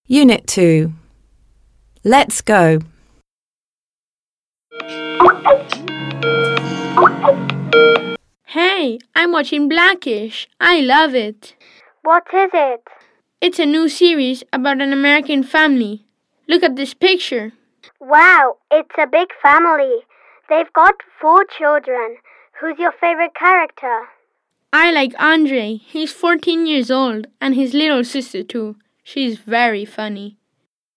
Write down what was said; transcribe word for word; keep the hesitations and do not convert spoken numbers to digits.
Unit two. Let's go. Hey, I'm watching Blackish. I love it. What is it? It's a new series about an American family. Look at this picture. Wow, it's a big family. They've got four children. Who's your favorite character? I like Andre. He's fourteen years old, and his little sister too. She's very funny.